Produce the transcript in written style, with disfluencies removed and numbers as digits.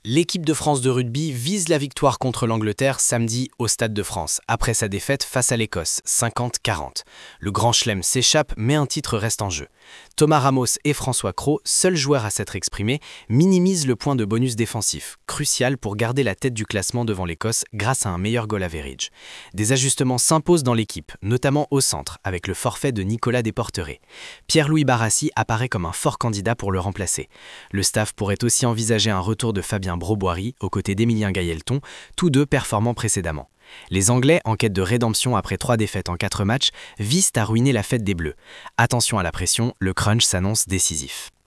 L'équipe de France de rugby vise la victoire contre l'Angleterre samedi au Stade de France, après sa défaite face à l'Écosse, 50-40. Le Grand Chelem s'échappe, mais un titre reste en jeu. Thomas Ramos et François Cros, seuls joueurs à s'être exprimés, minimisent le point de bonus défensif, crucial pour garder la tête du classement devant l'Écosse grâce à un meilleur goal average. Des ajustements s'imposent dans l'équipe, notamment au centre, avec le forfait de Nicolas Desporteré. Pierre-Louis Barassi apparaît comme un fort candidat pour le remplacer. Le staff pourrait aussi envisager un retour de Fabien Broboiry aux côtés d'Emilien Gailleton, tous deux performants précédemment. Les Anglais, en quête de rédemption après 3 défaites en 4 matchs, visent à ruiner la fête des Bleus. Attention à la pression, le crunch s'annonce décisif.